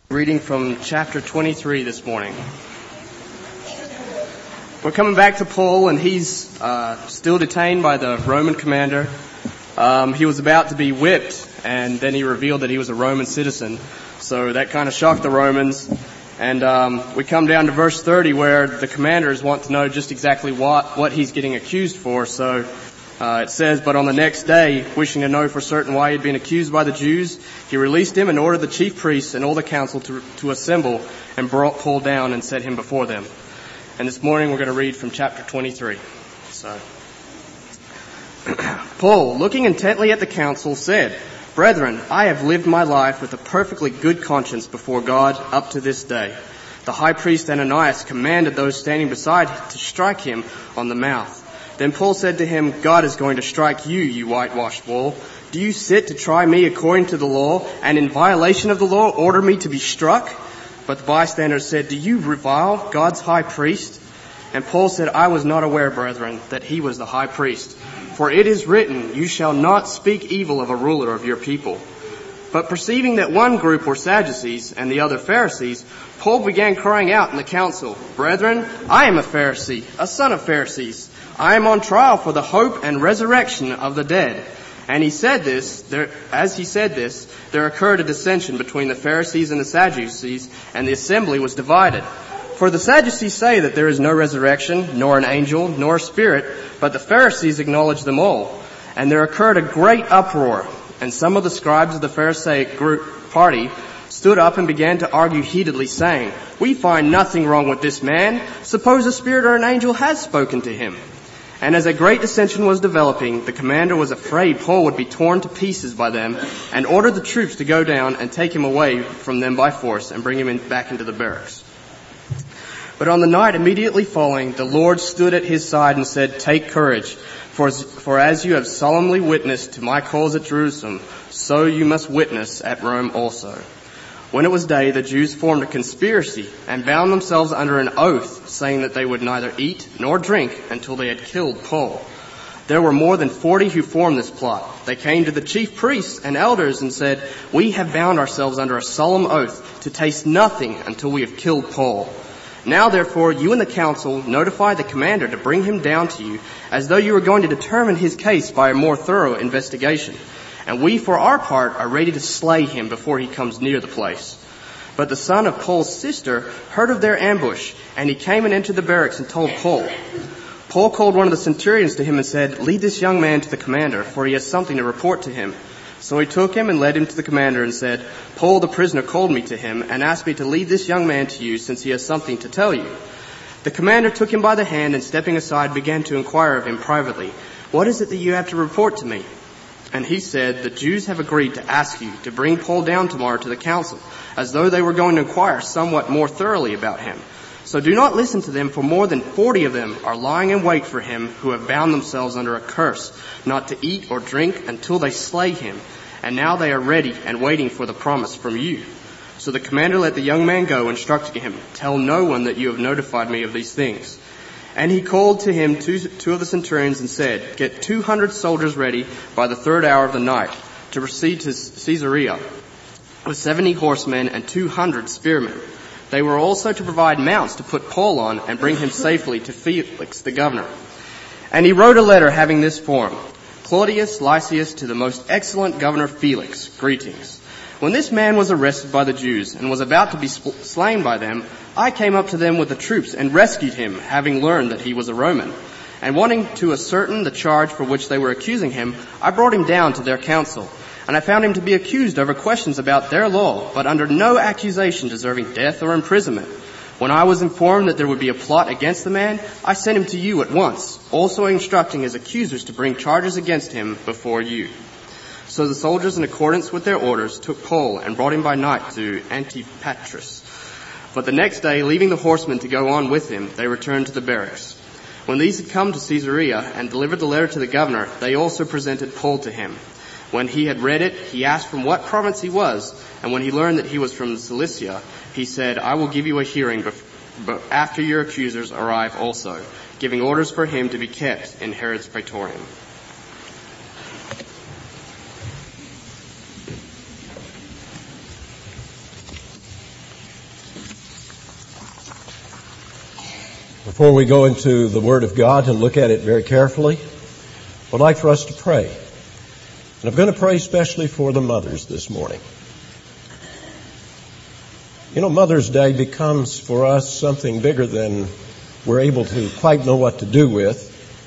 Reading from chapter 23 this morning. We're coming back to Paul, and he's still detained by the Roman commander. He was about to be whipped, and then he revealed that he was a Roman citizen. So that kind of shocked the Romans. And we come down to verse 30, where the commanders want to know just exactly what he's getting accused for. So it says, "But on the next day, wishing to know for certain why he had been accused by the Jews, he released him and ordered the chief priests and all the council to assemble and brought Paul down and set him before them." And this morning we're going to read from chapter 23. So, Paul, looking intently at the council, said, "Brethren, I have lived my life with a perfectly good conscience before God up to this day." The high priest Ananias commanded those standing beside him to strike him on the mouth. Then Paul said to him, "God is going to strike you, you whitewashed wall. Do you sit to try me according to the law, and in violation of the law order me to be struck?" But the bystanders said, "Do you revile God's high priest?" And Paul said, "I was not aware, brethren, that he was the high priest. For it is written, you shall not speak evil of a ruler of your people." But perceiving that one group were Sadducees and the other Pharisees, Paul began crying out in the council, "Brethren, I am a Pharisee, a son of Pharisees. I am on trial for the hope and resurrection of the dead." And as he said this, there occurred a dissension between the Pharisees and the Sadducees, and the assembly was divided. For the Sadducees say that there is no resurrection, nor an angel, nor a spirit, but the Pharisees acknowledge them all. And there occurred a great uproar, and some of the scribes of the Pharisaic party stood up and began to argue heatedly, saying, "We find nothing wrong with this man. Suppose a spirit or an angel has spoken to him." And as a great dissension was developing, the commander was afraid Paul would be torn to pieces by them, and ordered the troops to go down and take him away from them by force and bring him back into the barracks. But on the night immediately following, the Lord stood at his side and said, "Take courage, for as you have solemnly witnessed to my cause at Jerusalem, so you must witness at Rome also." When it was day, the Jews formed a conspiracy and bound themselves under an oath, saying that they would neither eat nor drink until they had killed Paul. There were more than 40 who formed this plot. They came to the chief priests and elders and said, "We have bound ourselves under a solemn oath to taste nothing until we have killed Paul. Now, therefore, you and the council notify the commander to bring him down to you, as though you were going to determine his case by a more thorough investigation. And we, for our part, are ready to slay him before he comes near the place." But the son of Paul's sister heard of their ambush, and he came and entered the barracks and told Paul. Paul called one of the centurions to him and said, "Lead this young man to the commander, for he has something to report to him." So he took him and led him to the commander and said, "Paul the prisoner called me to him and asked me to lead this young man to you, since he has something to tell you." The commander took him by the hand and, stepping aside, began to inquire of him privately, "What is it that you have to report to me?" And he said, "The Jews have agreed to ask you to bring Paul down tomorrow to the council, as though they were going to inquire somewhat more thoroughly about him. So do not listen to them, for more than 40 of them are lying in wait for him, who have bound themselves under a curse, not to eat or drink until they slay him. And now they are ready and waiting for the promise from you." So the commander let the young man go, instructing him, "Tell no one that you have notified me of these things." And he called to him two of the centurions and said, "Get 200 soldiers ready by the 3rd hour of the night to proceed to Caesarea with 70 horsemen and 200 spearmen. They were also to provide mounts to put Paul on and bring him safely to Felix the governor." And he wrote a letter having this form: "Claudius Lysias, to the most excellent governor Felix, greetings. When this man was arrested by the Jews and was about to be slain by them, I came up to them with the troops and rescued him, having learned that he was a Roman. And wanting to ascertain the charge for which they were accusing him, I brought him down to their council. And I found him to be accused over questions about their law, but under no accusation deserving death or imprisonment. When I was informed that there would be a plot against the man, I sent him to you at once, also instructing his accusers to bring charges against him before you." So the soldiers, in accordance with their orders, took Paul and brought him by night to Antipatris. But the next day, leaving the horsemen to go on with him, they returned to the barracks. When these had come to Caesarea and delivered the letter to the governor, they also presented Paul to him. When he had read it, he asked from what province he was, and when he learned that he was from Cilicia, he said, "I will give you a hearing after your accusers arrive also," giving orders for him to be kept in Herod's praetorium. Before we go into the Word of God and look at it very carefully, I'd like for us to pray. And I'm going to pray especially for the mothers this morning. You know, Mother's Day becomes for us something bigger than we're able to quite know what to do with.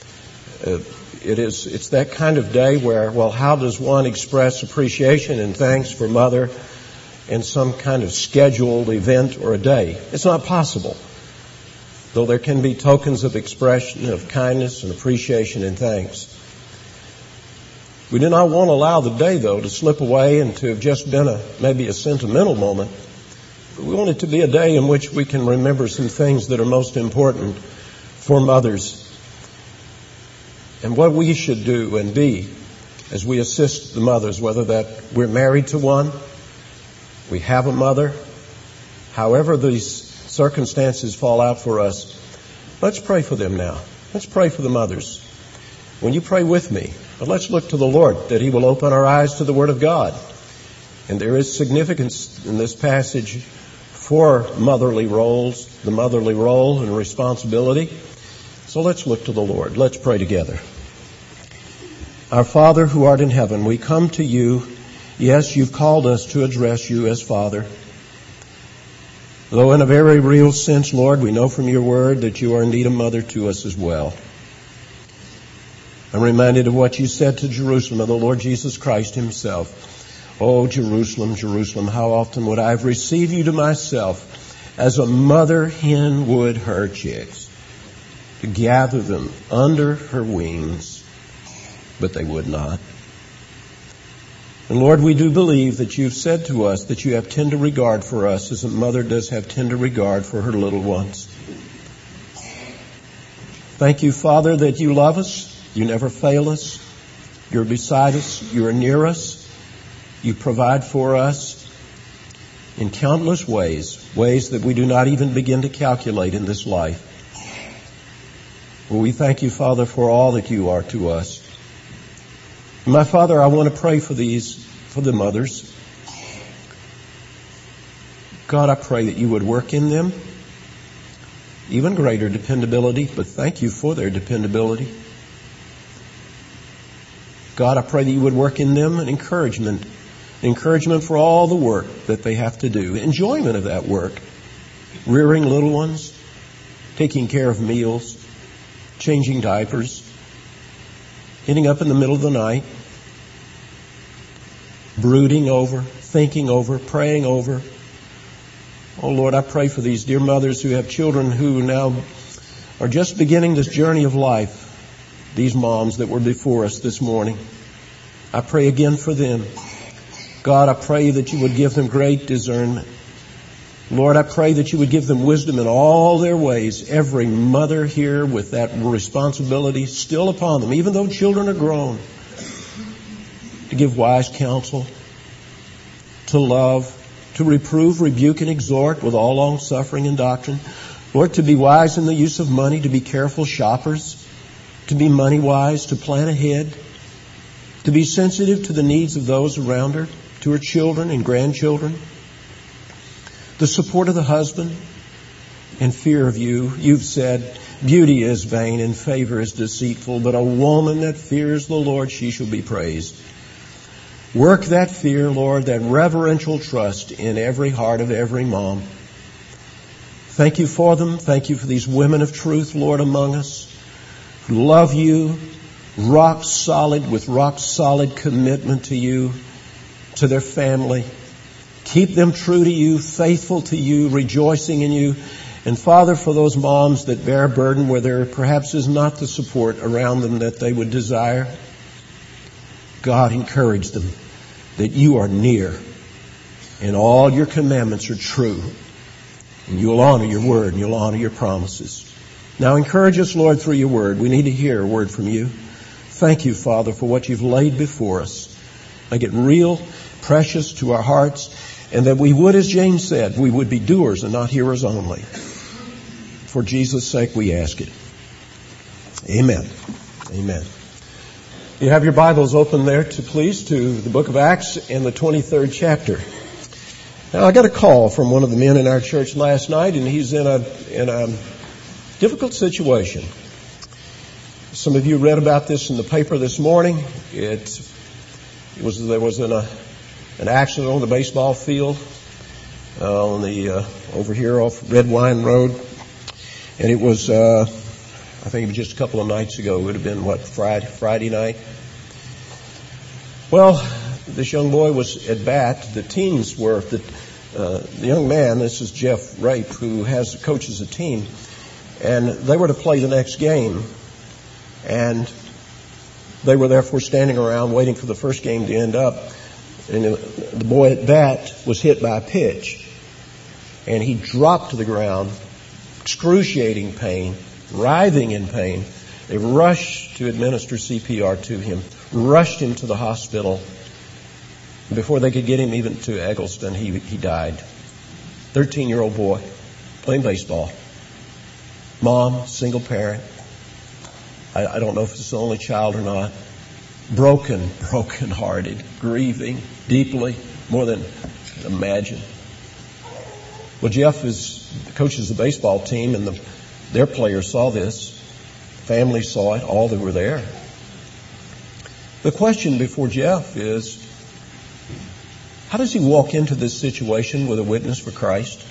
It's that kind of day where, well, how does one express appreciation and thanks for Mother in some kind of scheduled event or a day? It's not possible. Though there can be tokens of expression of kindness and appreciation and thanks. We do not want to allow the day, though, to slip away and to have just been maybe a sentimental moment. But we want it to be a day in which we can remember some things that are most important for mothers. And what we should do and be as we assist the mothers, whether that we're married to one, we have a mother, however these circumstances fall out for us, let's pray for them now. Let's pray for the mothers. When you pray with me, but let's look to the Lord that He will open our eyes to the Word of God. And there is significance in this passage for motherly roles, the motherly role and responsibility. So let's look to the Lord. Let's pray together. Our Father who art in heaven, we come to you. Yes, you've called us to address you as Father. Though in a very real sense, Lord, we know from your word that you are indeed a mother to us as well. I'm reminded of what you said to Jerusalem, of the Lord Jesus Christ himself. Oh, Jerusalem, Jerusalem, how often would I have received you to myself as a mother hen would her chicks, to gather them under her wings, but they would not. And Lord, we do believe that you've said to us that you have tender regard for us as a mother does have tender regard for her little ones. Thank you, Father, that you love us. You never fail us. You're beside us. You're near us. You provide for us in countless ways, ways that we do not even begin to calculate in this life. Well, we thank you, Father, for all that you are to us. My Father, I want to pray for the mothers. God, I pray that you would work in them even greater dependability, but thank you for their dependability. God, I pray that you would work in them an encouragement for all the work that they have to do, enjoyment of that work, rearing little ones, taking care of meals, changing diapers, getting up in the middle of the night, brooding over, thinking over, praying over. Oh Lord, I pray for these dear mothers who have children who now are just beginning this journey of life, these moms that were before us this morning. I pray again for them. God, I pray that you would give them great discernment. Lord, I pray that you would give them wisdom in all their ways. Every mother here with that responsibility still upon them, even though children are grown, to give wise counsel, to love, to reprove, rebuke, and exhort with all long suffering and doctrine. Lord, to be wise in the use of money, to be careful shoppers, to be money wise, to plan ahead, to be sensitive to the needs of those around her, to her children and grandchildren. The support of the husband and fear of you. You've said, beauty is vain and favor is deceitful, but a woman that fears the Lord, she shall be praised. Work that fear, Lord, that reverential trust in every heart of every mom. Thank you for them. Thank you for these women of truth, Lord, among us, who love you, rock solid, with rock solid commitment to you, to their family. Keep them true to you, faithful to you, rejoicing in you. And Father, for those moms that bear a burden where there perhaps is not the support around them that they would desire, God, encourage them that you are near and all your commandments are true. And you'll honor your word and you'll honor your promises. Now encourage us, Lord, through your word. We need to hear a word from you. Thank you, Father, for what you've laid before us. Make it real, precious to our hearts, and that we would, as James said, we would be doers and not hearers only. For Jesus' sake we ask it. Amen. Amen. You have your Bibles open there, please, to the book of Acts and the 23rd chapter. Now, I got a call from one of the men in our church last night, and he's in a Difficult situation. Some of you read about this in the paper this morning. There was an accident on the baseball field over here off Red Wine Road, and it was I think it was just a couple of nights ago. It would have been Friday night. Well, this young boy was at bat. The teams were the young man. This is Jeff Rape, who coaches a team, and they were to play the next game. And they were therefore standing around waiting for the first game to end up. And the boy at bat was hit by a pitch. And he dropped to the ground, excruciating pain, writhing in pain. They rushed to administer CPR to him, rushed him to the hospital. Before they could get him even to Eggleston, he died. 13-year-old boy, playing baseball. Mom, single parent. I don't know if it's the only child or not. Broken-hearted, grieving deeply, more than imagine. Well, Jeff coaches the baseball team, and their players saw this. Family saw it, all that were there. The question before Jeff is, how does he walk into this situation with a witness for Christ?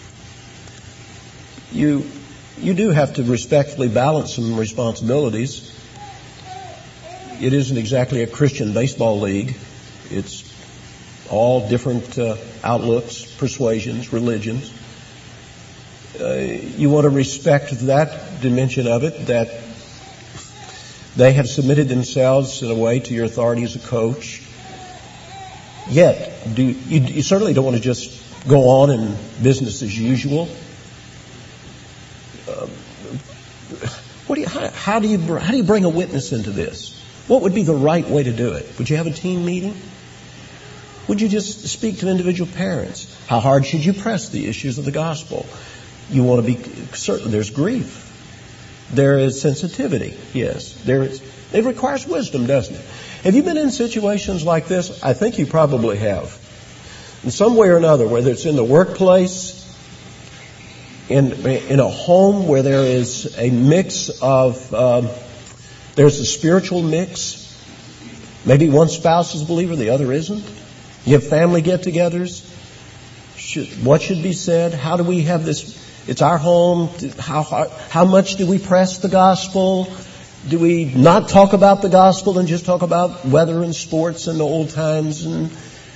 You do have to respectfully balance some responsibilities. It isn't exactly a Christian baseball league. It's all different outlooks, persuasions, religions. You want to respect that dimension of it, that they have submitted themselves in a way to your authority as a coach. Yet, you certainly don't want to just go on in business as usual. How do you bring a witness into this? What would be the right way to do it? Would you have a team meeting? Would you just speak to individual parents? How hard should you press the issues of the gospel? You want to be certain there's grief. There is sensitivity. Yes, there is. It requires wisdom, doesn't it? Have you been in situations like this? I think you probably have. In some way or another, whether it's in the workplace, in a home where there is a mix of, there's a spiritual mix. Maybe one spouse is a believer, the other isn't. You have family get-togethers. What should be said? How do we have this? It's our home. How much do we press the gospel? Do we not talk about the gospel and just talk about weather and sports and the old times? And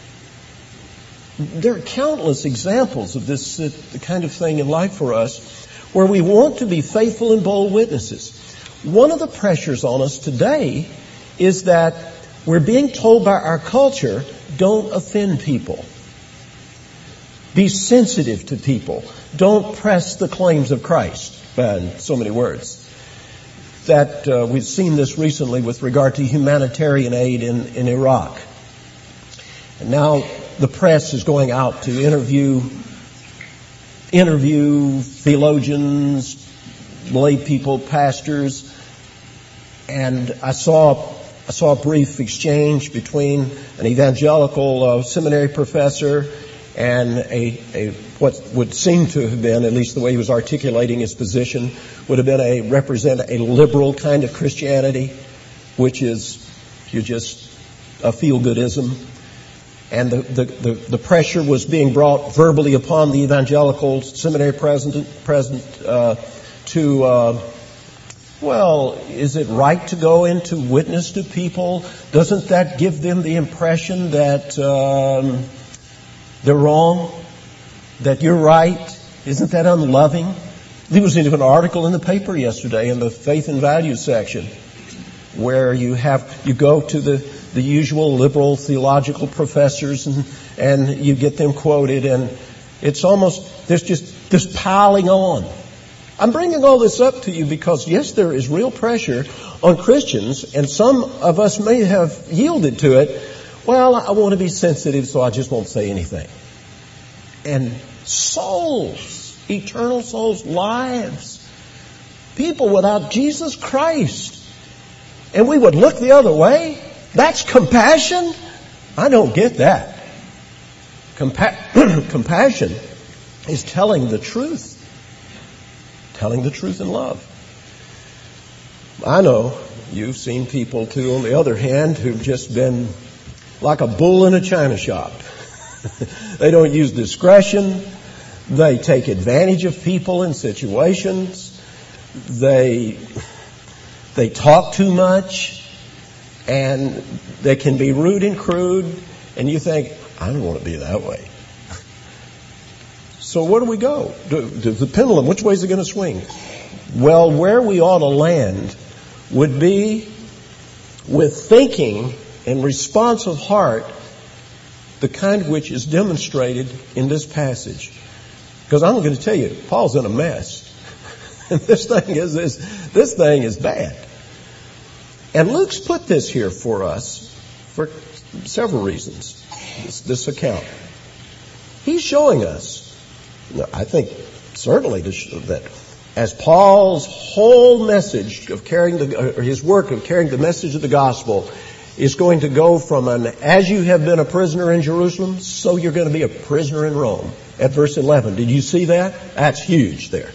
there are countless examples of this the kind of thing in life for us where we want to be faithful and bold witnesses. One of the pressures on us today is that we're being told by our culture, don't offend people. Be sensitive to people. Don't press the claims of Christ. In so many words. That we've seen this recently with regard to humanitarian aid in Iraq. And now the press is going out to interview theologians, lay people, pastors, and I saw a brief exchange between an evangelical seminary professor and a what would seem to have been, at least the way he was articulating his position, would have been represent a liberal kind of Christianity, which is just a feel-goodism. And the pressure was being brought verbally upon the evangelical seminary president well, is it right to go in to witness to people? Doesn't that give them the impression that they're wrong? That you're right? Isn't that unloving? There was even an article in the paper yesterday in the Faith and Values section where you go to the usual liberal theological professors and you get them quoted, and it's almost, there's just this piling on. I'm bringing all this up to you because, yes, there is real pressure on Christians, and some of us may have yielded to it. Well, I want to be sensitive, so I just won't say anything. And souls, eternal souls, lives, people without Jesus Christ, and we would look the other way? That's compassion? I don't get that. Compassion is telling the truth. telling the truth in love. I know you've seen people, too, on the other hand, who've just been like a bull in a china shop. They don't use discretion. They take advantage of people in situations. They talk too much, and they can be rude and crude, and you think, I don't want to be that way. So where do we go? The pendulum, which way is it going to swing? Well, where we ought to land would be with thinking and responsive heart, the kind which is demonstrated in this passage. Because I'm going to tell you, Paul's in a mess. And this thing is bad. And Luke's put this here for us for several reasons, this account. He's showing us, I think certainly that as Paul's whole message of his work of carrying the message of the gospel is going to go from as you have been a prisoner in Jerusalem, so you're going to be a prisoner in Rome. At verse 11. Did you see that? That's huge there.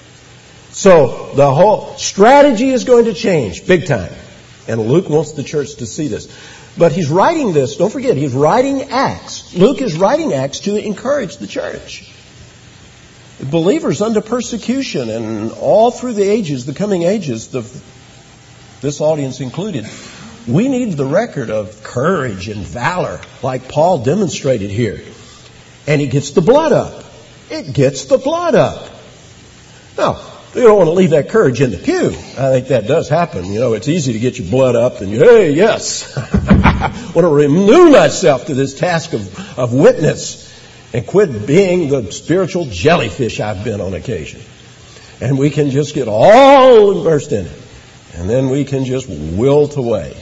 So the whole strategy is going to change big time. And Luke wants the church to see this. But he's writing this, don't forget, he's writing Acts. Luke is writing Acts to encourage the church. Believers under persecution and all through the ages, the coming ages, this audience included, we need the record of courage and valor like Paul demonstrated here. And he gets the blood up. It gets the blood up. Now, you don't want to leave that courage in the pew. I think that does happen. You know, it's easy to get your blood up and hey, yes. I want to renew myself to this task of witness and quit being the spiritual jellyfish I've been on occasion. And we can just get all immersed in it. And then we can just wilt away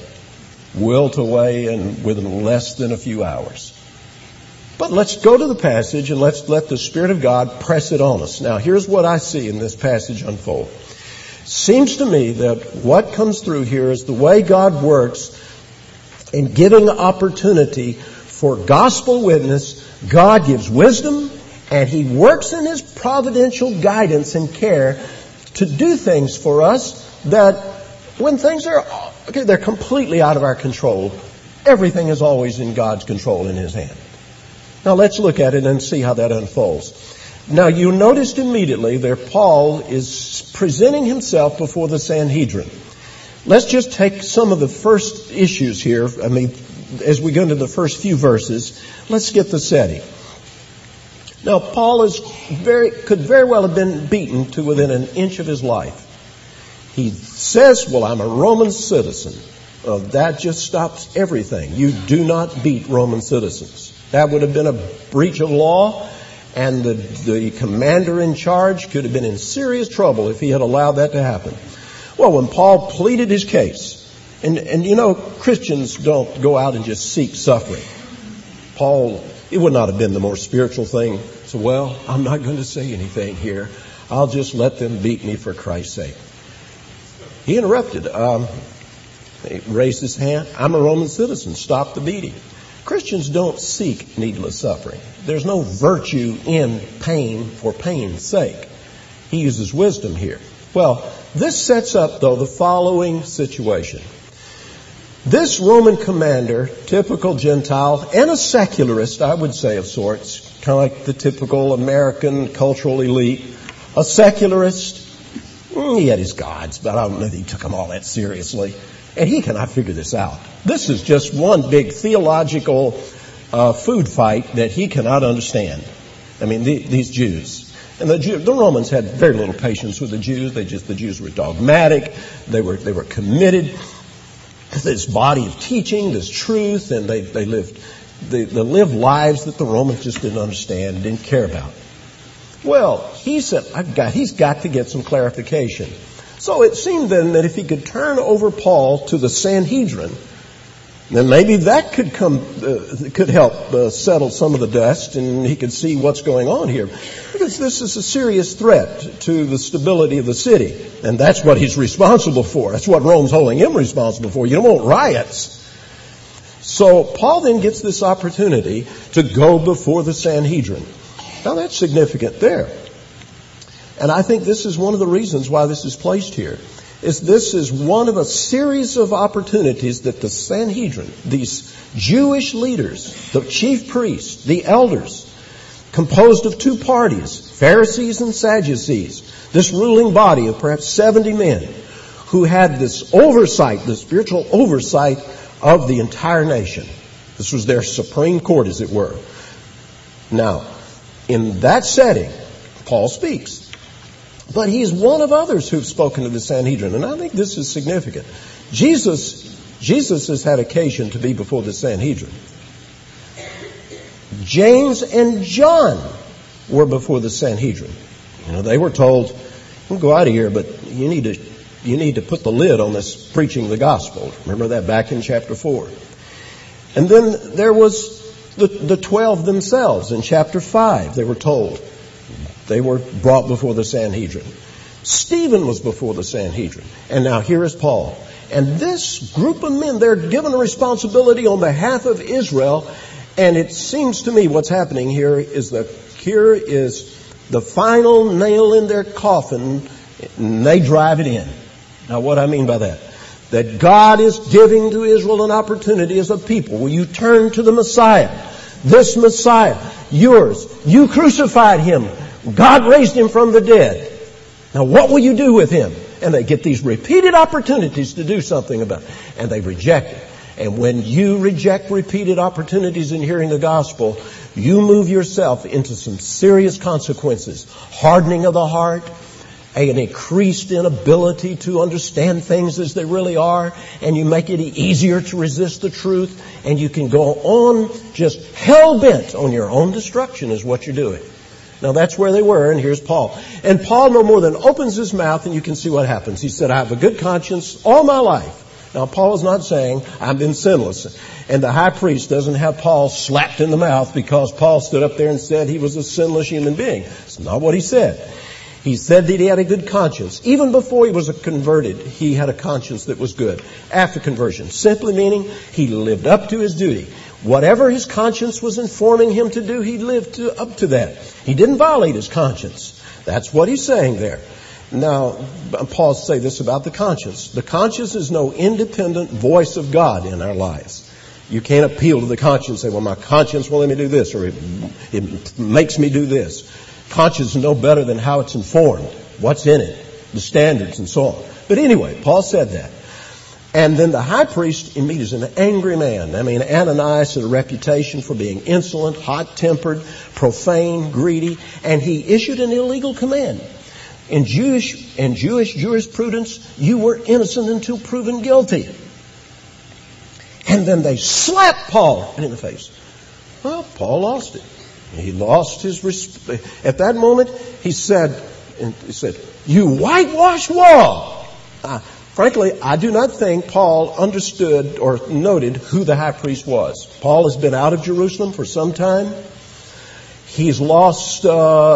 and within less than a few hours. But let's go to the passage and let's let the Spirit of God press it on us. Now, here's what I see in this passage unfold. Seems to me that what comes through here is the way God works in giving opportunity for gospel witness. God gives wisdom, and He works in His providential guidance and care to do things for us that when things they're completely out of our control, everything is always in God's control in His hand. Now let's look at it and see how that unfolds. Now you noticed immediately there Paul is presenting himself before the Sanhedrin. Let's just take some of the first issues here. As we go into the first few verses, let's get the setting. Now Paul could very well have been beaten to within an inch of his life. He says, well, I'm a Roman citizen. That just stops everything. You do not beat Roman citizens. That would have been a breach of law, and the commander in charge could have been in serious trouble if he had allowed that to happen. Well, when Paul pleaded his case, and you know, Christians don't go out and just seek suffering. Paul, it would not have been the more spiritual thing. So, well, I'm not going to say anything here. I'll just let them beat me for Christ's sake. He interrupted. He raised his hand. I'm a Roman citizen. Stop the beating. Christians don't seek needless suffering. There's no virtue in pain for pain's sake. He uses wisdom here. Well, this sets up, though, the following situation. This Roman commander, typical Gentile, and a secularist, I would say, of sorts, kind of like the typical American cultural elite, a secularist, he had his gods, but I don't know that he took them all that seriously. And he cannot figure this out. This is just one big theological food fight that he cannot understand. I mean, these Jews. And the Romans had very little patience with the Jews. The Jews were dogmatic. They were committed to this body of teaching, this truth, and they lived lives that the Romans just didn't understand, didn't care about. Well, he said, he's got to get some clarification. So it seemed then that if he could turn over Paul to the Sanhedrin, then maybe that could help settle some of the dust, and he could see what's going on here. Because this is a serious threat to the stability of the city, and that's what he's responsible for. That's what Rome's holding him responsible for. You don't want riots. So Paul then gets this opportunity to go before the Sanhedrin. Now that's significant there. And I think this is one of the reasons why this is placed here. This is one of a series of opportunities that the Sanhedrin, these Jewish leaders, the chief priests, the elders, composed of two parties, Pharisees and Sadducees, this ruling body of perhaps 70 men who had this oversight, the spiritual oversight of the entire nation. This was their supreme court, as it were. Now, in that setting, Paul speaks. But he's one of others who've spoken to the Sanhedrin, and I think this is significant. Jesus has had occasion to be before the Sanhedrin. James and John were before the Sanhedrin. They were told, "We'll go out of here, but you need to put the lid on this preaching the gospel." Remember that back in chapter 4. And then there was the 12 themselves in chapter 5. They were told. They were brought before the Sanhedrin. Stephen was before the Sanhedrin. And now here is Paul. And this group of men, they're given a responsibility on behalf of Israel. And it seems to me what's happening here is the final nail in their coffin, and they drive it in. Now what I mean by that? That God is giving to Israel an opportunity as a people. Will you turn to the Messiah? This Messiah, yours. You crucified him. God raised him from the dead. Now what will you do with him? And they get these repeated opportunities to do something about it. And they reject it. And when you reject repeated opportunities in hearing the gospel, you move yourself into some serious consequences. Hardening of the heart, an increased inability to understand things as they really are, and you make it easier to resist the truth, and you can go on just hell-bent on your own destruction is what you're doing. Now that's where they were, and here's Paul. And Paul no more than opens his mouth, and you can see what happens. He said, "I have a good conscience all my life." Now Paul is not saying, "I've been sinless." And the high priest doesn't have Paul slapped in the mouth because Paul stood up there and said he was a sinless human being. It's not what he said. He said that he had a good conscience. Even before he was converted, he had a conscience that was good. After conversion, simply meaning he lived up to his duty. Whatever his conscience was informing him to do, he lived up to that. He didn't violate his conscience. That's what he's saying there. Now, Paul say this about the conscience. The conscience is no independent voice of God in our lives. You can't appeal to the conscience and say, "Well, my conscience will let me do this," or it makes me do this. Conscience is no better than how it's informed, what's in it, the standards and so on. But anyway, Paul said that. And then the high priest immediately is an angry man. I mean, Ananias had a reputation for being insolent, hot-tempered, profane, greedy, and he issued an illegal command. In Jewish jurisprudence, you were innocent until proven guilty. And then they slapped Paul in the face. Well, Paul lost it. He lost his respect. At that moment, he said, "You whitewashed wall." Frankly, I do not think Paul understood or noted who the high priest was. Paul has been out of Jerusalem for some time. He's lost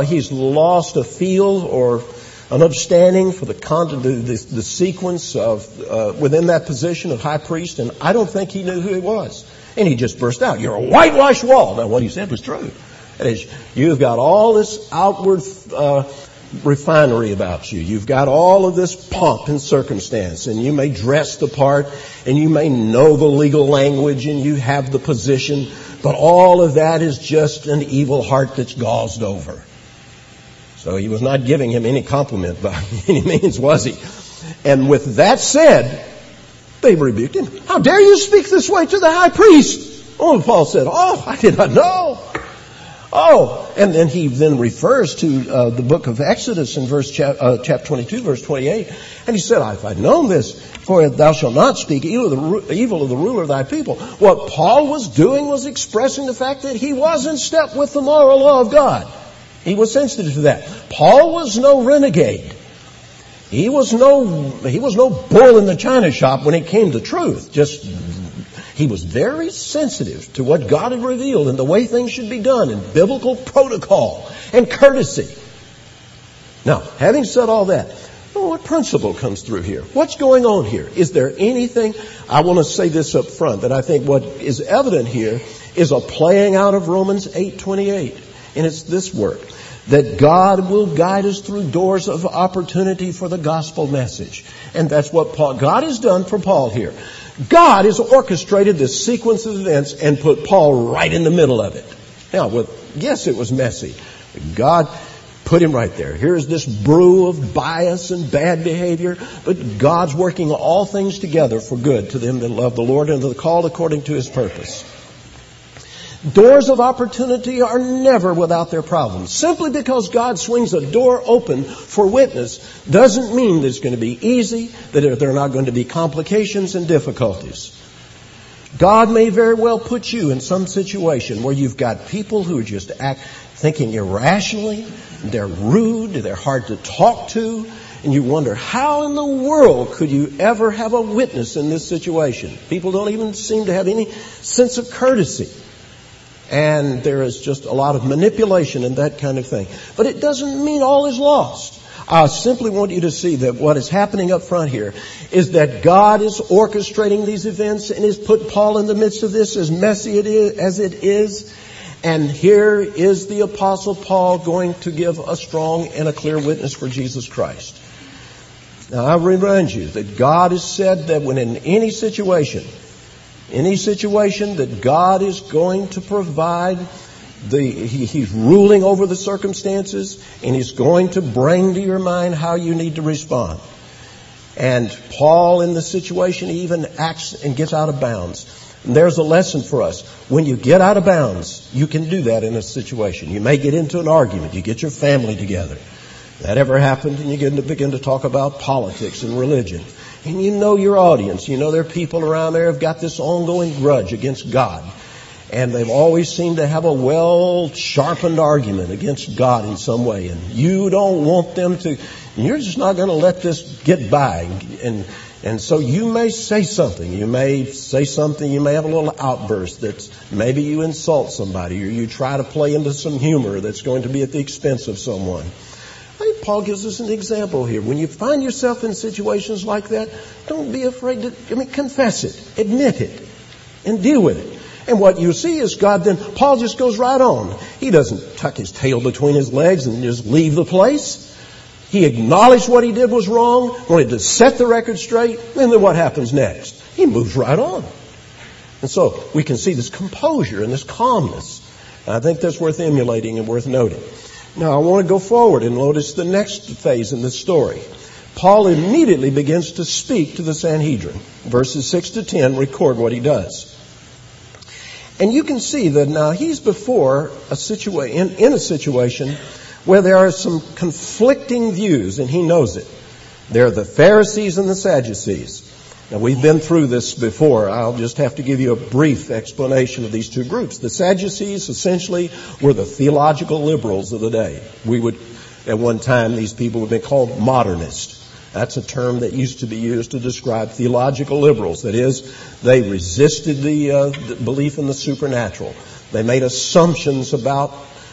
a feel or an understanding for the sequence of within that position of high priest, and I don't think he knew who he was. And he just burst out, "You're a whitewashed wall." Now, what he said was true. That is, you've got all this outward refinery about you. You've got all of this pomp and circumstance, and you may dress the part, and you may know the legal language, and you have the position, but all of that is just an evil heart that's gauzed over. So he was not giving him any compliment by any means, was he? And with that said, they rebuked him. "How dare you speak this way to the high priest?" Oh, Paul said, "Oh, I did not know." Oh, and then he refers to the book of Exodus in chapter 22, verse 28. And he said, "If I'd known this, for thou shalt not speak evil of the ruler of thy people." What Paul was doing was expressing the fact that he was in step with the moral law of God. He was sensitive to that. Paul was no renegade. He was no bull in the china shop when it came to truth. He was very sensitive to what God had revealed and the way things should be done in biblical protocol and courtesy. Now, having said all that, what principle comes through here? What's going on here? Is there anything? I want to say this up front, that I think what is evident here is a playing out of Romans 8:28. And it's this work, that God will guide us through doors of opportunity for the gospel message. And that's what God has done for Paul here. God has orchestrated this sequence of events and put Paul right in the middle of it. Now, yes, it was messy. God put him right there. Here's this brew of bias and bad behavior, but God's working all things together for good to them that love the Lord and are called according to His purpose. Doors of opportunity are never without their problems. Simply because God swings a door open for witness doesn't mean that it's going to be easy, that there are not going to be complications and difficulties. God may very well put you in some situation where you've got people who just thinking irrationally, they're rude, they're hard to talk to, and you wonder, how in the world could you ever have a witness in this situation? People don't even seem to have any sense of courtesy. And there is just a lot of manipulation and that kind of thing. But it doesn't mean all is lost. I simply want you to see that what is happening up front here is that God is orchestrating these events and has put Paul in the midst of this, as messy as it is. And here is the Apostle Paul going to give a strong and a clear witness for Jesus Christ. Now, I remind you that God has said that when in any situation that God is going to provide, He's ruling over the circumstances, and He's going to bring to your mind how you need to respond. And Paul in the situation even acts and gets out of bounds. And there's a lesson for us. When you get out of bounds, you can do that in a situation. You may get into an argument. You get your family together. That ever happened, and you begin to talk about politics and religion. And you know your audience. You know there are people around there who have got this ongoing grudge against God. And they've always seemed to have a well-sharpened argument against God in some way. And you don't want them to, and you're just not going to let this get by. And so you may say something. You may have a little outburst that's maybe you insult somebody, or you try to play into some humor that's going to be at the expense of someone. I think Paul gives us an example here. When you find yourself in situations like that, don't be afraid to, confess it, admit it, and deal with it. And what you see is Paul just goes right on. He doesn't tuck his tail between his legs and just leave the place. He acknowledged what he did was wrong, wanted to set the record straight, and then what happens next? He moves right on. And so we can see this composure and this calmness. And I think that's worth emulating and worth noting. Now, I want to go forward and notice the next phase in this story. Paul immediately begins to speak to the Sanhedrin. Verses 6 to 10 record what he does. And you can see that now he's before in a situation where there are some conflicting views, and he knows it. There are the Pharisees and the Sadducees. Now, we've been through this before. I'll just have to give you a brief explanation of these two groups. The Sadducees essentially were the theological liberals of the day. At one time, these people would be called modernists. That's a term that used to be used to describe theological liberals. That is, they resisted the belief in the supernatural. They made assumptions about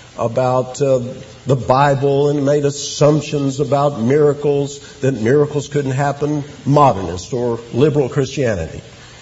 the Bible and made assumptions about miracles, that miracles couldn't happen, modernist or liberal Christianity.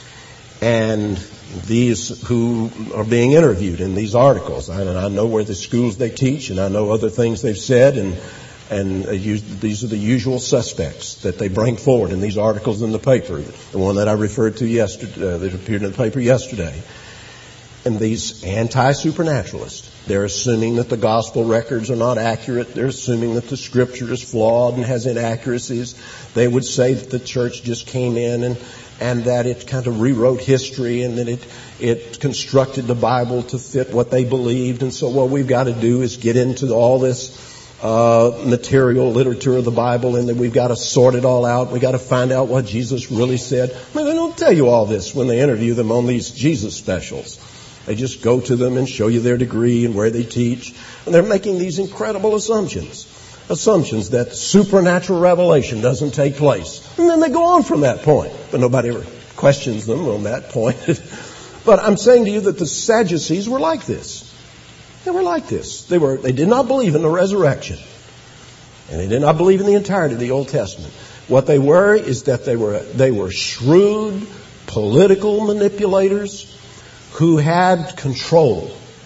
And these who are being interviewed in these articles, I know where the schools they teach, and I know other things they've said, and these are the usual suspects that they bring forward in these articles in the paper. The one that I referred to yesterday, that appeared in the paper yesterday. And these anti-supernaturalists, they're assuming that the gospel records are not accurate. They're assuming that the scripture is flawed and has inaccuracies. They would say that the church just came in and that it kind of rewrote history, and that it constructed the Bible to fit what they believed. And so what we've got to do is get into all this material literature of the Bible, and then we've got to sort it all out. We've got to find out what Jesus really said. They don't tell you all this when they interview them on these Jesus specials. They just go to them and show you their degree and where they teach. And they're making these incredible assumptions that supernatural revelation doesn't take place. And then they go on from that point. But nobody ever questions them on that point. But I'm saying to you that the Sadducees were like this. They were like this. They did not believe in the resurrection. And they did not believe in the entirety of the Old Testament. What they were is that they were shrewd political manipulators who had control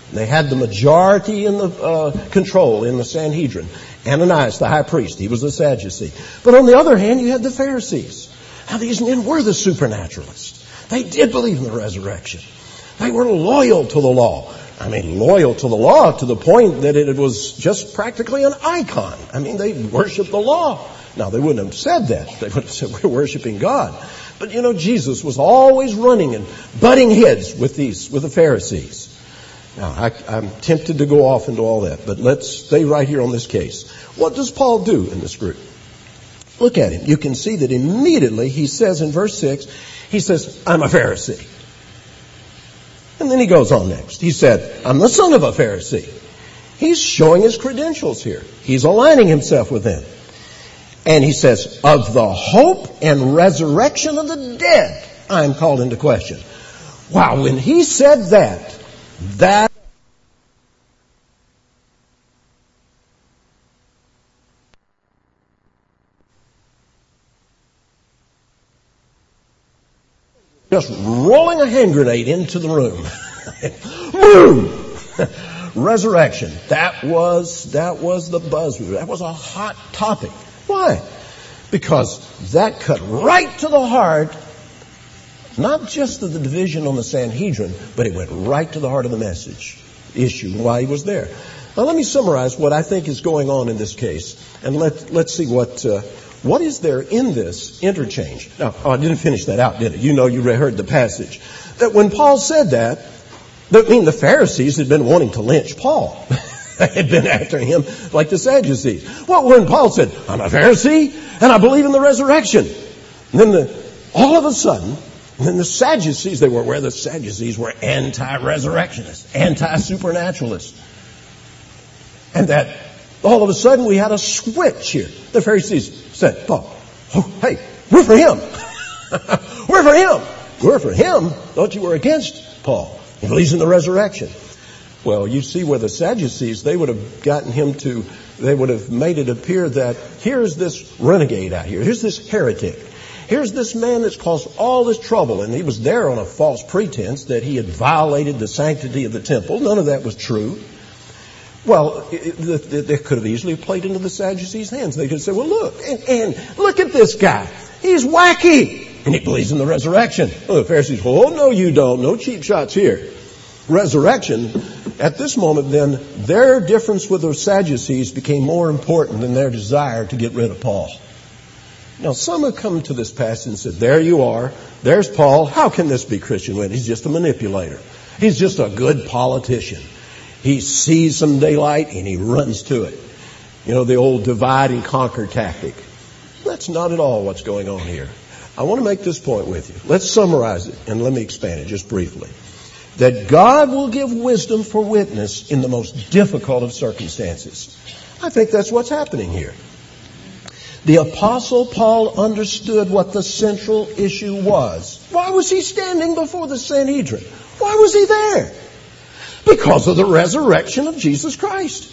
They had the majority in the control in the Sanhedrin. Ananias, the high priest, he was a Sadducee. But on the other hand, you had the Pharisees. Now, these men were the supernaturalists. They did believe in the resurrection. They were loyal to the law. I mean, loyal to the law to the point that it was just practically an icon. I mean, they worshiped the law. Now, they wouldn't have said that. They would have said, we're worshiping God. But, you know, Jesus was always running and butting heads with the Pharisees. Now, I'm tempted to go off into all that, but let's stay right here on this case. What does Paul do in this group? Look at him. You can see that immediately he says in verse 6, he says, I'm a Pharisee. And then he goes on next. He said, I'm the son of a Pharisee. He's showing his credentials here. He's aligning himself with them. And he says, of the hope and resurrection of the dead, I am called into question. Wow, when he said that just rolling a hand grenade into the room. Boom! Resurrection. That was the buzzword. That was a hot topic. Why? Because that cut right to the heart, not just of the division on the Sanhedrin, but it went right to the heart of the message issue while he was there. Now let me summarize what I think is going on in this case, and let's see what is there in this interchange. Now, I didn't finish that out, did it? You know, you heard the passage. That when Paul said that, the Pharisees had been wanting to lynch Paul. They had been after him like the Sadducees. Well, when Paul said, I'm a Pharisee and I believe in the resurrection. And then all of a sudden, then the Sadducees, they were where the Sadducees were anti-resurrectionists, anti-supernaturalists. And that all of a sudden we had a switch here. The Pharisees said, Paul, hey, we're for him. We're for him. We're for him. Thought you were against Paul. He believes in the resurrection. Well, you see where the Sadducees, they would have they would have made it appear that here's this renegade out here. Here's this heretic. Here's this man that's caused all this trouble. And he was there on a false pretense that he had violated the sanctity of the temple. None of that was true. Well, they could have easily played into the Sadducees' hands. They could say, well, look, and look at this guy. He's wacky. And he believes in the resurrection. Well, the Pharisees, oh, no, you don't. No cheap shots here. Resurrection, at this moment then, their difference with the Sadducees became more important than their desire to get rid of Paul. Now, some have come to this passage and said, there you are. There's Paul. How can this be Christian? Well, he's just a manipulator. He's just a good politician. He sees some daylight and he runs to it. You know, the old divide and conquer tactic. That's not at all what's going on here. I want to make this point with you. Let's summarize it and let me expand it just briefly. That God will give wisdom for witness in the most difficult of circumstances. I think that's what's happening here. The Apostle Paul understood what the central issue was. Why was he standing before the Sanhedrin? Why was he there? Because of the resurrection of Jesus Christ.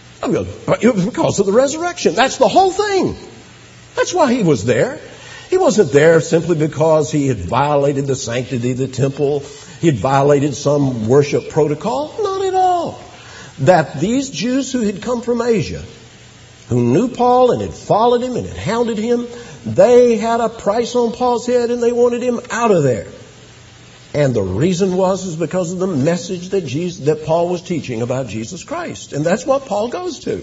It was because of the resurrection. That's the whole thing. That's why he was there. He wasn't there simply because he had violated the sanctity of the temple. He had violated some worship protocol. Not at all. That these Jews who had come from Asia, who knew Paul and had followed him and had hounded him, they had a price on Paul's head and they wanted him out of there. And the reason was because of the message that Paul was teaching about Jesus Christ. And that's what Paul goes to.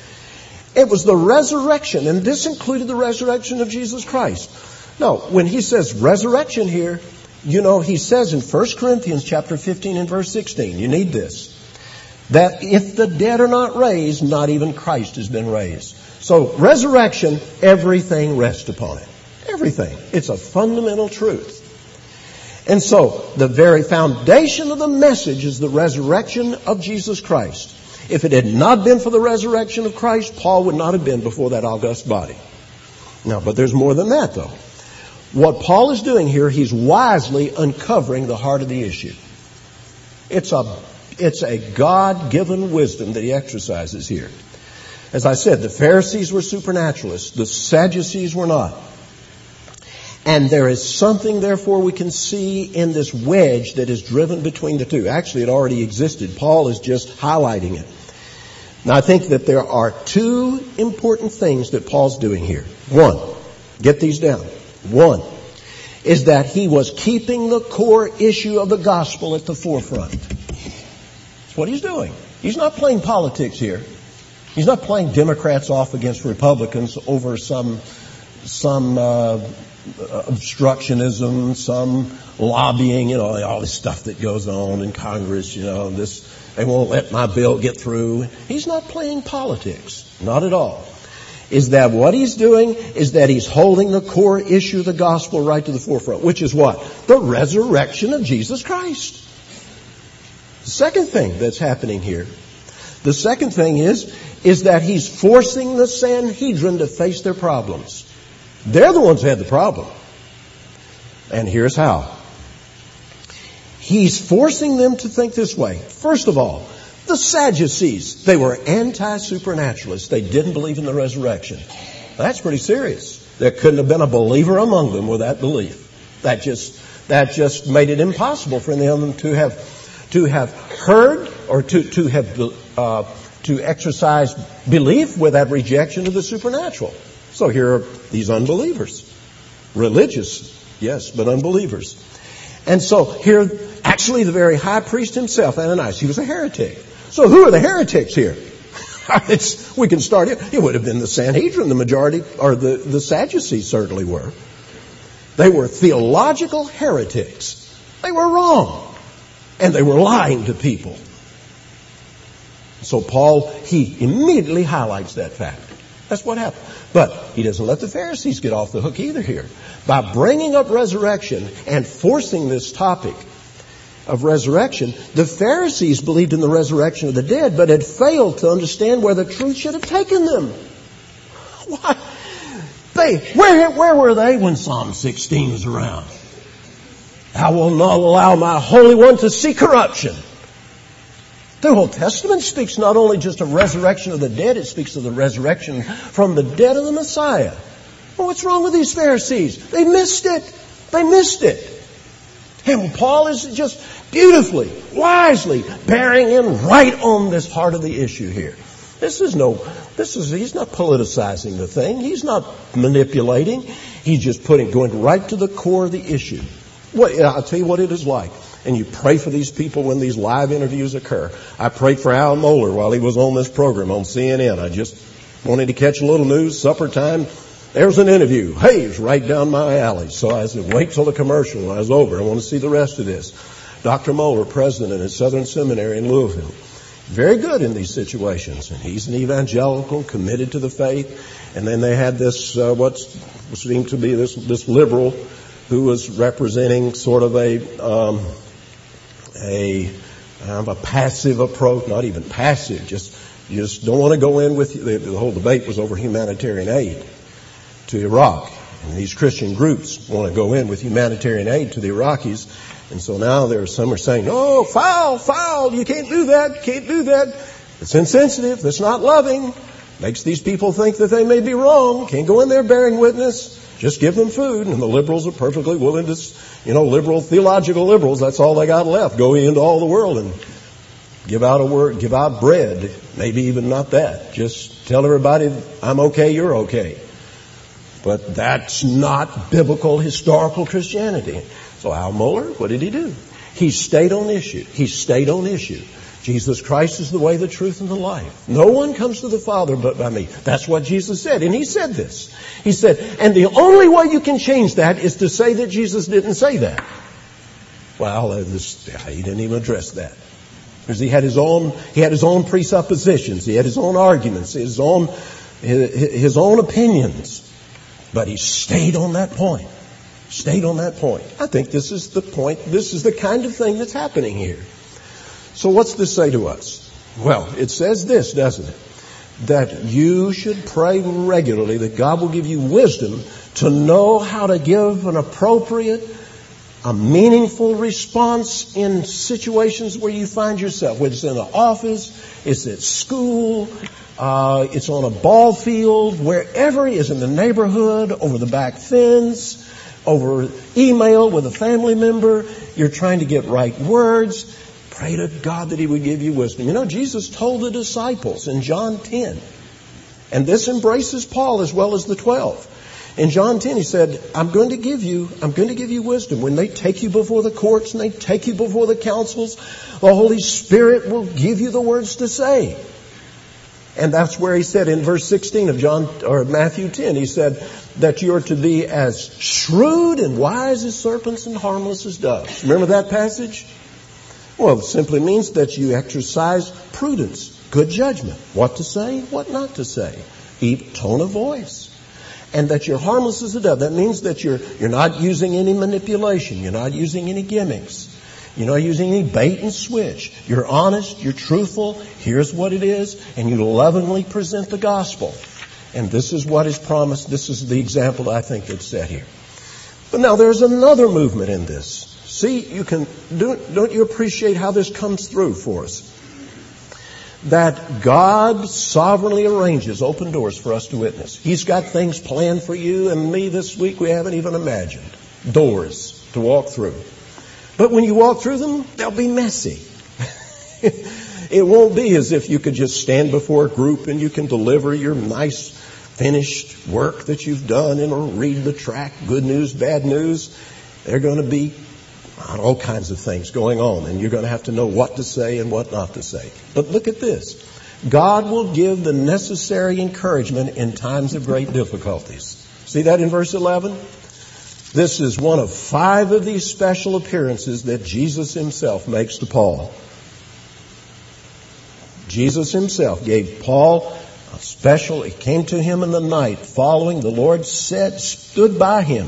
It was the resurrection, and this included the resurrection of Jesus Christ. Now, when he says resurrection here, you know, he says in 1 Corinthians chapter 15 and verse 16, you need this, that if the dead are not raised, not even Christ has been raised. So resurrection, everything rests upon it. Everything. It's a fundamental truth. And so the very foundation of the message is the resurrection of Jesus Christ. If it had not been for the resurrection of Christ, Paul would not have been before that august body. Now, but there's more than that, though. What Paul is doing here, he's wisely uncovering the heart of the issue. It's a God-given wisdom that he exercises here. As I said, the Pharisees were supernaturalists. The Sadducees were not. And there is something, therefore, we can see in this wedge that is driven between the two. Actually, it already existed. Paul is just highlighting it. Now, I think that there are two important things that Paul's doing here. One, get these down. One is that he was keeping the core issue of the gospel at the forefront. That's what he's doing. He's not playing politics here. He's not playing Democrats off against Republicans over some obstructionism, some lobbying, all this stuff that goes on in Congress, they won't let my bill get through. He's not playing politics. Not at all. Is that what he's doing? Is that he's holding the core issue of the gospel right to the forefront, which is what? The resurrection of Jesus Christ. The second thing that's happening here, the second thing is that he's forcing the Sanhedrin to face their problems. They're the ones who had the problem. And here's how. He's forcing them to think this way. First of all, the Sadducees, they were anti-supernaturalists. They didn't believe in the resurrection. That's pretty serious. There couldn't have been a believer among them with that belief. That just made it impossible for them to have heard or to exercise belief with that rejection of the supernatural. So here are these unbelievers. Religious, yes, but unbelievers. And so here, actually the very high priest himself, Ananias, he was a heretic. So who are the heretics here? We can start here. It would have been the Sanhedrin, the majority, or the Sadducees certainly were. They were theological heretics. They were wrong. And they were lying to people. So Paul, he immediately highlights that fact. That's what happened. But he doesn't let the Pharisees get off the hook either here. By bringing up resurrection and forcing this topic of resurrection, the Pharisees believed in the resurrection of the dead, but had failed to understand where the truth should have taken them. Why? Where were they when Psalm 16 was around? I will not allow my Holy One to see corruption. The Old Testament speaks not only just of resurrection of the dead, it speaks of the resurrection from the dead of the Messiah. Well, what's wrong with these Pharisees? They missed it. They missed it. And Paul is just beautifully, wisely bearing in right on this heart of the issue here. He's not politicizing the thing. He's not manipulating. He's just going right to the core of the issue. I'll tell you what it is like. And you pray for these people when these live interviews occur. I prayed for Al Mohler while he was on this program on CNN. I just wanted to catch a little news, supper time. There's an interview. Hey, it's right down my alley. So I said, wait till the commercial. I was over. I want to see the rest of this. Dr. Mohler, president at Southern Seminary in Louisville. Very good in these situations. And he's an evangelical, committed to the faith. And then they had this, what seemed to be this liberal who was representing sort of a passive approach, not even passive, you just don't want to go in with, the whole debate was over humanitarian aid to Iraq. And these Christian groups want to go in with humanitarian aid to the Iraqis. And so now some are saying, oh, foul, you can't do that. It's insensitive, that's not loving. Makes these people think that they may be wrong. Can't go in there bearing witness. Just give them food. And the liberals are perfectly willing to, theological liberals, that's all they got left. Go into all the world and give out bread. Maybe even not that. Just tell everybody, I'm okay, you're okay. But that's not biblical, historical Christianity. So Al Mohler, what did he do? He stayed on issue. Jesus Christ is the way, the truth, and the life. No one comes to the Father but by me. That's what Jesus said. And he said this. He said, and the only way you can change that is to say that Jesus didn't say that. Well, he didn't even address that. Because he had his own presuppositions. He had his own arguments, his own opinions. But he stayed on that point. I think this is the point. This is the kind of thing that's happening here. So what's this say to us? Well, it says this, doesn't it? That you should pray regularly, that God will give you wisdom to know how to give an appropriate, a meaningful response in situations where you find yourself. Whether it's in the office, it's at school, it's on a ball field, wherever it is, in the neighborhood, over the back fence, over email with a family member. You're trying to get right words. Pray to God that He would give you wisdom. You know, Jesus told the disciples in John 10, and this embraces Paul as well as the 12. In John 10, He said, I'm going to give you wisdom. When they take you before the courts and they take you before the councils, the Holy Spirit will give you the words to say. And that's where He said in verse 16 of Matthew 10, He said that you're to be as shrewd and wise as serpents and harmless as doves. Remember that passage? Well, it simply means that you exercise prudence, good judgment, what to say, what not to say, tone of voice. And that you're harmless as a dove. That means that you're not using any manipulation. You're not using any gimmicks. You're not using any bait and switch. You're honest. You're truthful. Here's what it is. And you lovingly present the gospel. And this is what is promised. This is the example I think that's set here. But now there's another movement in this. See, don't you appreciate how this comes through for us? That God sovereignly arranges open doors for us to witness. He's got things planned for you and me this week we haven't even imagined. Doors to walk through. But when you walk through them, they'll be messy. It won't be as if you could just stand before a group and you can deliver your nice finished work that you've done and read the tract, good news, bad news. They're going to be all kinds of things going on, and you're going to have to know what to say and what not to say. But look at this. God will give the necessary encouragement in times of great difficulties. See that in verse 11? This is one of 5 of these special appearances that Jesus Himself makes to Paul. Jesus Himself gave Paul a special, He came to him in the night following, the Lord stood by him.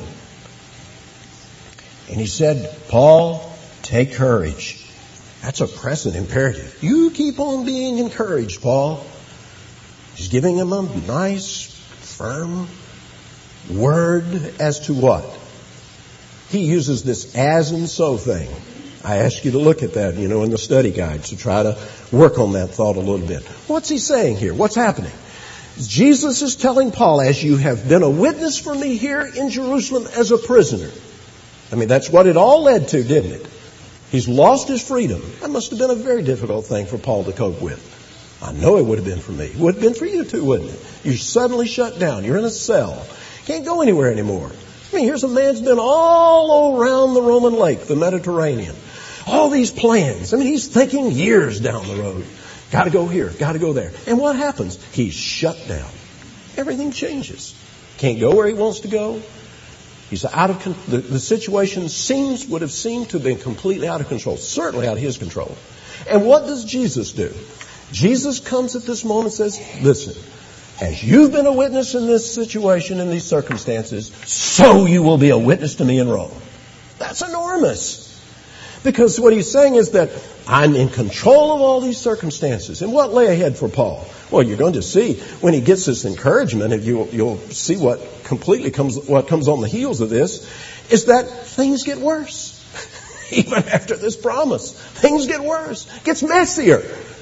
And He said, Paul, take courage. That's a present imperative. You keep on being encouraged, Paul. He's giving him a nice, firm word as to what? He uses this as and so thing. I ask you to look at that, in the study guides to try to work on that thought a little bit. What's he saying here? What's happening? Jesus is telling Paul, as you have been a witness for me here in Jerusalem as a prisoner. I mean, that's what it all led to, didn't it? He's lost his freedom. That must have been a very difficult thing for Paul to cope with. I know it would have been for me. It would have been for you too, wouldn't it? You're suddenly shut down. You're in a cell. Can't go anywhere anymore. I mean, here's a man who's been all around the Roman lake, the Mediterranean. All these plans. I mean, he's thinking years down the road. Got to go here. Got to go there. And what happens? He's shut down. Everything changes. Can't go where he wants to go. He's out of the situation would have seemed to have been completely out of control, certainly out of his control. And what does Jesus do? Jesus comes at this moment and says, listen, as you've been a witness in this situation, in these circumstances, so you will be a witness to me in Rome. That's enormous. Because what he's saying is that I'm in control of all these circumstances. And what lay ahead for Paul? Well, you're going to see when he gets this encouragement, and you'll see what comes on the heels of this, is that things get worse. Even after this promise, things get worse, gets messier.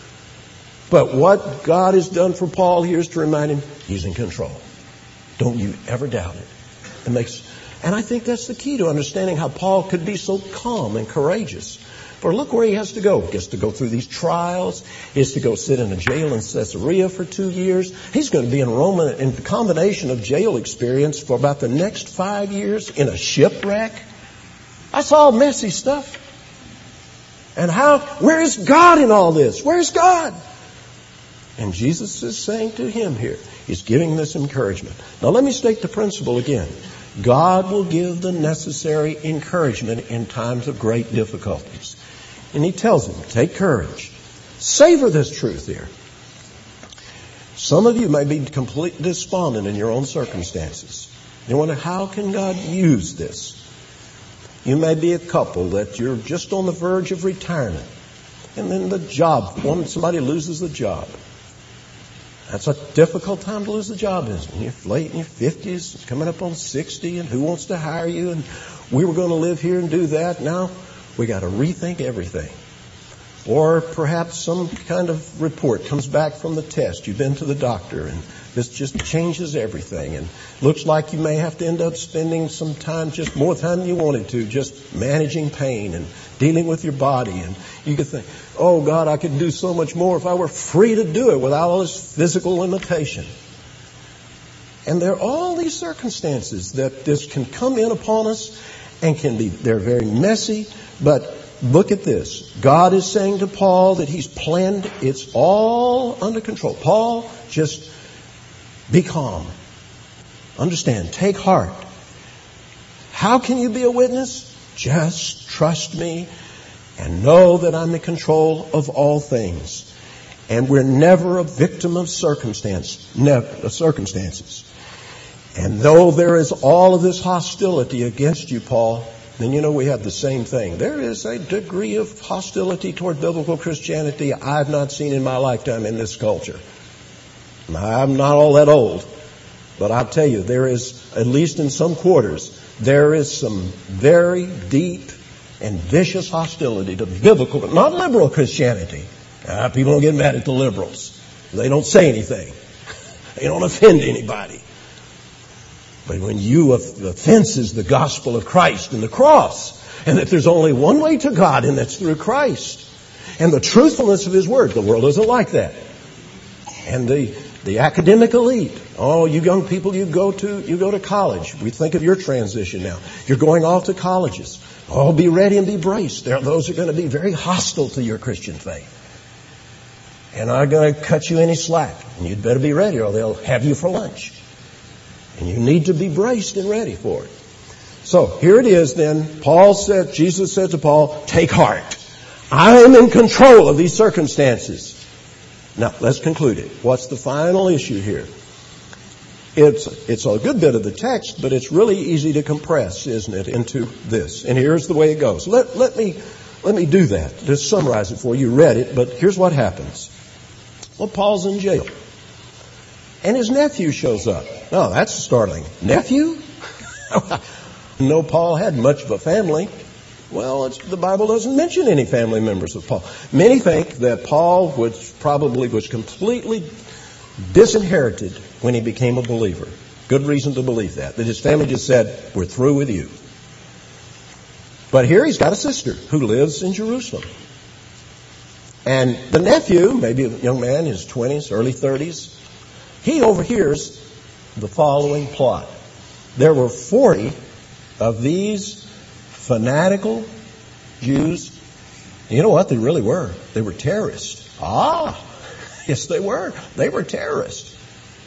But what God has done for Paul here is to remind him he's in control. Don't you ever doubt it. And I think that's the key to understanding how Paul could be so calm and courageous. For look where he has to go. He has to go through these trials. He has to go sit in a jail in Caesarea for 2 years. He's going to be in Rome in the combination of jail experience for about the next 5 years in a shipwreck. That's all messy stuff. And where is God in all this? Where is God? And Jesus is saying to him here, he's giving this encouragement. Now let me state the principle again. God will give the necessary encouragement in times of great difficulties. And he tells him, take courage. Savor this truth here. Some of you may be completely despondent in your own circumstances. You wonder, how can God use this? You may be a couple that you're just on the verge of retirement. And then somebody loses the job. That's a difficult time to lose the job, isn't it? You're late in your 50s, coming up on 60, and who wants to hire you? And we were going to live here and do that. Now we got to rethink everything. Or perhaps some kind of report comes back from the test. You've been to the doctor and this just changes everything. And looks like you may have to end up spending some time, just more time than you wanted to, just managing pain and dealing with your body. And you could think, oh God, I could do so much more if I were free to do it without all this physical limitation. And there are all these circumstances that this can come in upon us and they're very messy, but look at this. God is saying to Paul that he's planned, it's all under control. Paul, just be calm. Understand, take heart. How can you be a witness? Just trust me and know that I'm in control of all things. And we're never a victim of circumstances. And though there is all of this hostility against you, Paul, then you know we have the same thing. There is a degree of hostility toward biblical Christianity I've not seen in my lifetime in this culture. I'm not all that old, but I'll tell you, there is, at least in some quarters, there is some very deep and vicious hostility to biblical, but not liberal Christianity. People don't get mad at the liberals. They don't say anything. They don't offend anybody. But when the offense is the gospel of Christ and the cross, and that there's only one way to God, and that's through Christ, and the truthfulness of His Word, the world isn't like that. And the academic elite, oh, you young people, you go to college. We think of your transition now. You're going off to colleges. Oh, be ready and be braced. There are those who are going to be very hostile to your Christian faith. And aren't going to cut you any slack. And you'd better be ready or they'll have you for lunch. And you need to be braced and ready for it. So here it is then. Jesus said to Paul, take heart. I'm in control of these circumstances. Now, let's conclude it. What's the final issue here? It's a good bit of the text, but it's really easy to compress, isn't it, into this. And here's the way it goes. Let me do that. Just summarize it for you. You read it, but here's what happens. Well, Paul's in jail. And his nephew shows up. Oh, that's startling. Nephew? No, Paul had much of a family. Well, the Bible doesn't mention any family members of Paul. Many think that Paul was completely disinherited when he became a believer. Good reason to believe that his family just said, we're through with you. But here he's got a sister who lives in Jerusalem. And the nephew, maybe a young man in his 20s, early 30s, he overhears the following plot. There were 40 of these fanatical Jews. You know what they really were? They were terrorists. Yes, they were. They were terrorists.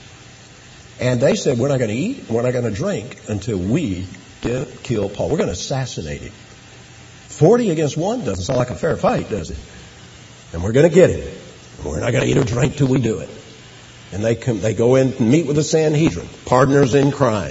And they said, we're not going to eat, we're not going to drink until we kill Paul. We're going to assassinate him. 40 against 1 doesn't sound like a fair fight, does it? And we're going to get him. We're not going to eat or drink till we do it. And they go in and meet with the Sanhedrin, partners in crime.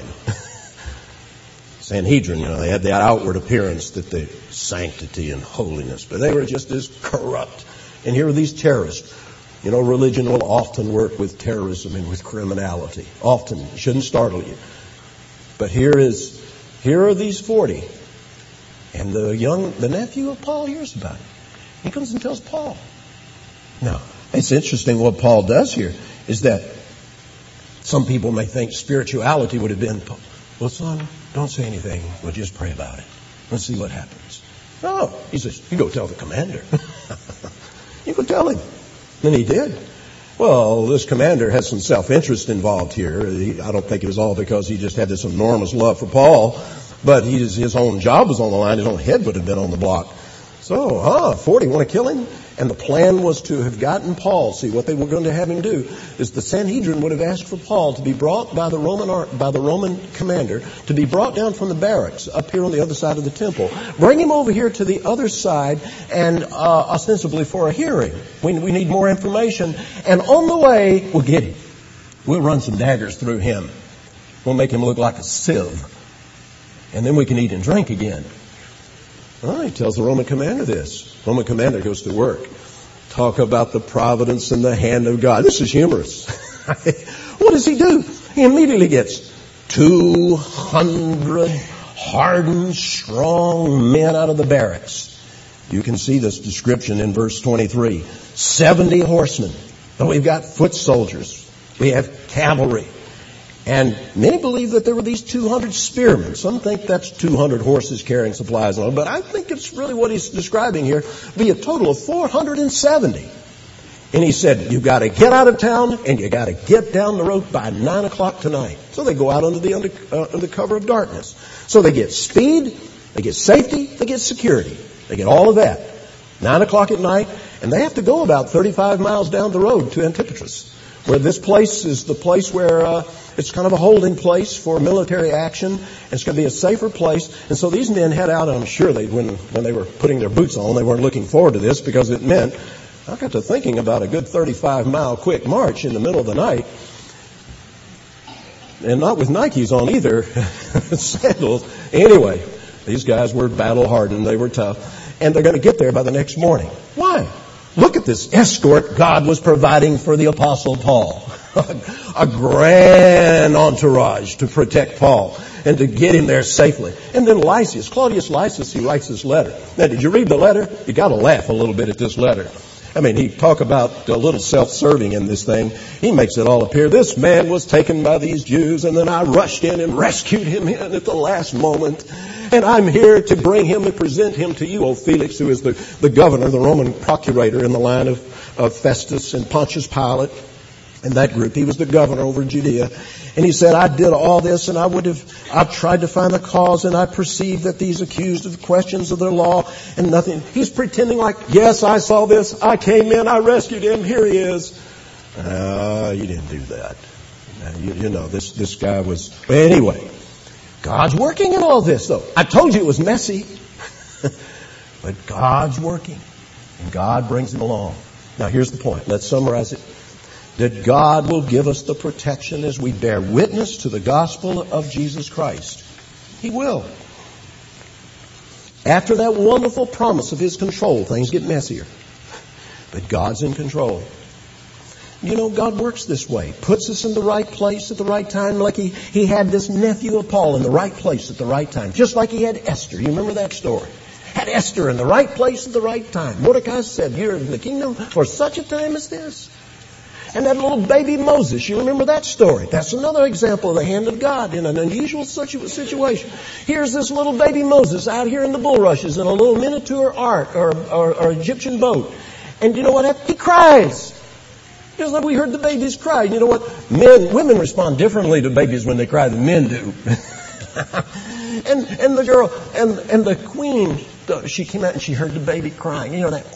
Sanhedrin, they had that outward appearance that they sanctity and holiness, but they were just as corrupt. And here are these terrorists. Religion will often work with terrorism and with criminality. Often. It shouldn't startle you. But here are these 40. And the nephew of Paul hears about it. He comes and tells Paul. Now, it's interesting what Paul does here is that some people may think spirituality would have been, well, son, don't say anything. We'll just pray about it. Let's see what happens. No, he says, you go tell the commander. You go tell him. And he did. Well, this commander has some self-interest involved here. I don't think it was all because he just had this enormous love for Paul, but his own job was on the line. His own head would have been on the block. So, 40 want to kill him? And the plan was to have gotten Paul. See, what they were going to have him do is the Sanhedrin would have asked for Paul to be brought by the Roman commander, to be brought down from the barracks up here on the other side of the temple. Bring him over here to the other side and ostensibly for a hearing. We need more information. And on the way, we'll get him. We'll run some daggers through him. We'll make him look like a sieve. And then we can eat and drink again. All right, tells the Roman commander this. Roman commander goes to work. Talk about the providence and the hand of God. This is humorous. What does he do? He immediately gets 200 hardened, strong men out of the barracks. You can see this description in verse 23. 70 horsemen. But we've got foot soldiers. We have cavalry. And many believe that there were these 200 spearmen. Some think that's 200 horses carrying supplies on. But I think it's really what he's describing here. Be a total of 470. And he said, you've got to get out of town and you got to get down the road by 9 o'clock tonight. So they go out under the cover of darkness. So they get speed, they get safety, they get security. They get all of that. 9 o'clock at night. And they have to go about 35 miles down the road to Antipatris, where this place is the place where it's kind of a holding place for military action. And it's going to be a safer place. And so these men head out, and I'm sure when they were putting their boots on, they weren't looking forward to this because it meant, I got to thinking about a good 35-mile quick march in the middle of the night. And not with Nikes on either, sandals. Anyway, these guys were battle-hardened. They were tough. And they're going to get there by the next morning. Why? Look at this escort God was providing for the Apostle Paul. A grand entourage to protect Paul and to get him there safely. And then Claudius Lysias, he writes this letter. Now, did you read the letter? You got to laugh a little bit at this letter. I mean, he talk about a little self-serving in this thing. He makes it all appear, this man was taken by these Jews, and then I rushed in and rescued him in at the last moment. And I'm here to bring him and present him to you, O Felix, who is the governor, the Roman procurator in the line of Festus and Pontius Pilate and that group. He was the governor over Judea. And he said, I did all this, and I've tried to find the cause, and I perceived that these accused of questions of their law and nothing. He's pretending like, yes, I saw this. I came in. I rescued him. Here he is. You didn't do that. You know, this guy was... Anyway, God's working in all this, though. I told you it was messy. But God's working. And God brings him along. Now, here's the point. Let's summarize it. That God will give us the protection as we bear witness to the gospel of Jesus Christ. He will. After that wonderful promise of his control, things get messier. But God's in control. You know, God works this way. Puts us in the right place at the right time, like he had this nephew of Paul in the right place at the right time. Just like he had Esther. You remember that story? Had Esther in the right place at the right time. Mordecai said, you're in the kingdom for such a time as this. And that little baby Moses, you remember that story? That's another example of the hand of God in an unusual situation. Here's this little baby Moses out here in the bulrushes in a little miniature ark or Egyptian boat. And you know what happened? He cries. Just like we heard the babies cry. You know what? Women respond differently to babies when they cry than men do. and the girl, and the queen, she came out and she heard the baby crying. You know that?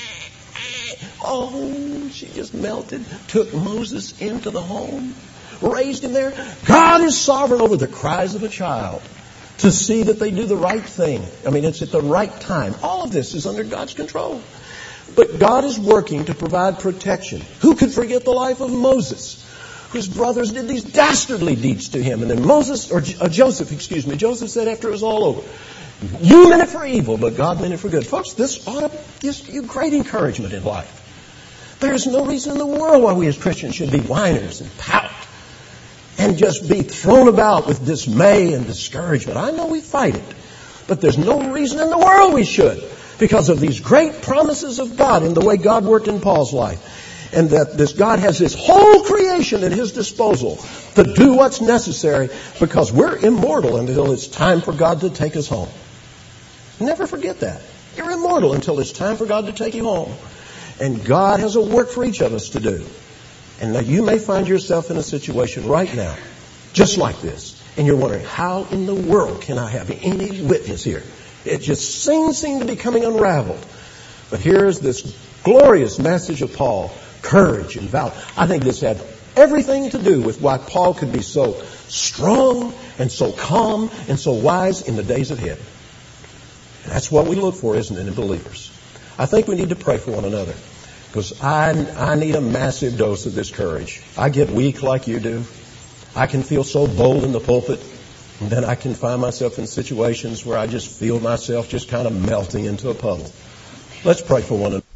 Oh, she just melted, took Moses into the home, raised him there. God is sovereign over the cries of a child to see that they do the right thing. I mean, it's at the right time. All of this is under God's control. But God is working to provide protection. Who could forget the life of Moses, whose brothers did these dastardly deeds to him? And then Joseph said after it was all over, you meant it for evil, but God meant it for good. Folks, this ought to give you great encouragement in life. There's no reason in the world why we as Christians should be whiners and pout and just be thrown about with dismay and discouragement. I know we fight it, but there's no reason in the world we should, because of these great promises of God and the way God worked in Paul's life. And that this God has his whole creation at his disposal to do what's necessary, because we're immortal until it's time for God to take us home. Never forget that. You're immortal until it's time for God to take you home. And God has a work for each of us to do. And now you may find yourself in a situation right now, just like this. And you're wondering, how in the world can I have any witness here? It just seems to be coming unraveled. But here's this glorious message of Paul. Courage and valor. I think this had everything to do with why Paul could be so strong and so calm and so wise in the days ahead. And that's what we look for, isn't it, in believers? I think we need to pray for one another, because I need a massive dose of this courage. I get weak like you do. I can feel so bold in the pulpit, and then I can find myself in situations where I just feel myself just kind of melting into a puddle. Let's pray for one another.